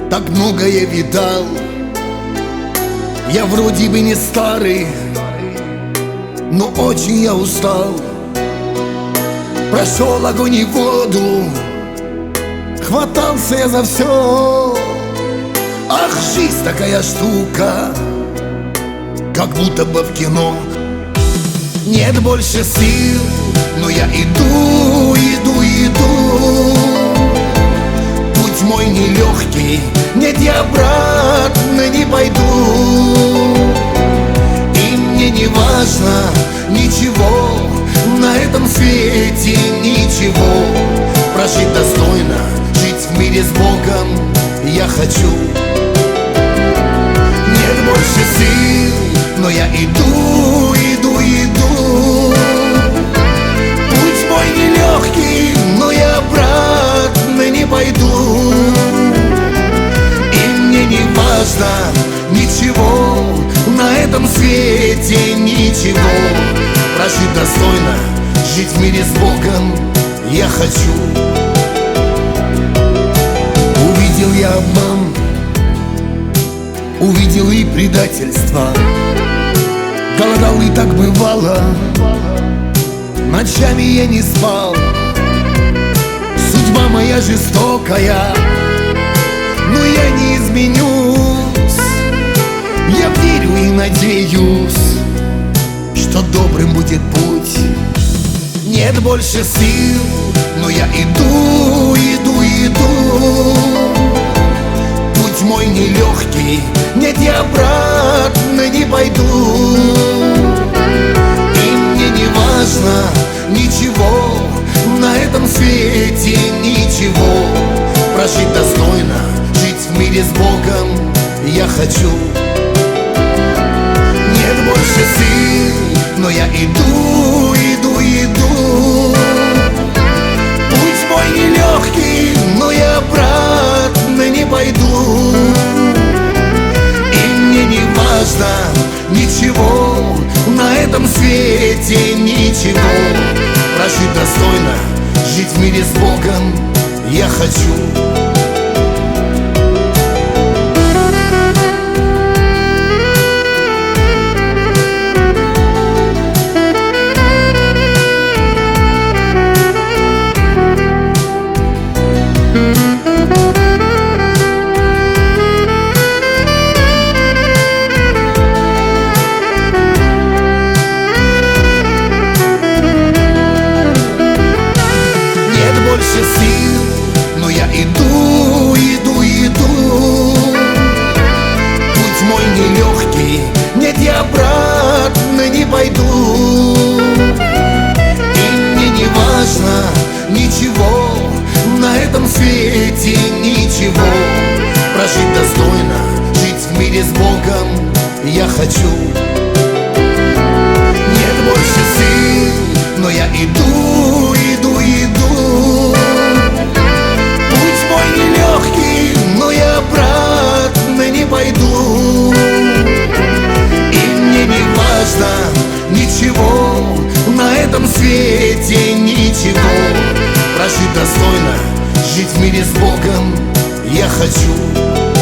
Так многое видал. Я вроде бы не старый, но очень я устал. Прошел огонь и воду, хватался я за все. Ах, жизнь такая штука, как будто бы в кино. Нет больше сил, но я иду, иду, иду. Путь мой нелегкий, нет, я обратно не пойду. И мне не важно ничего на этом свете, ничего. Прожить достойно, жить в мире с Богом я хочу. Нет больше сил, но я иду, иду, иду. Путь мой нелегкий, но я обратно не пойду. И мне не важно ничего на этом свете, ничего. Прожить достойно, жить в мире с Богом я хочу. Увидел я обман, увидел и предательство. Голодал и так бывало, ночами я не спал. Судьба моя жестокая, но я не изменюсь. Я верю и надеюсь, что добрым будет путь. Нет больше сил, но я иду, иду, иду. Путь мой нелегкий, нет, я обратно не пойду. И мне не важно ничего на этом свете, ничего. Прожить достойно, жить в мире с Богом я хочу. Нет больше сил, но я иду, иду, иду. Путь мой нелегкий, но я обратно не пойду. И мне не важно ничего на этом свете, ничего. Прожить достойно, жить в мире с Богом я хочу. Сил, но я иду, иду, иду. Путь мой нелегкий, нет, я обратно не пойду. И мне не важно ничего на этом свете, ничего. Прожить достойно, жить в мире с Богом я хочу. Нет больше сил, но я иду, иду, иду. Путь мой нелегкий, но я обратно не пойду. И мне не важно ничего на этом свете, ничего. Прожить достойно, жить в мире с Богом я хочу.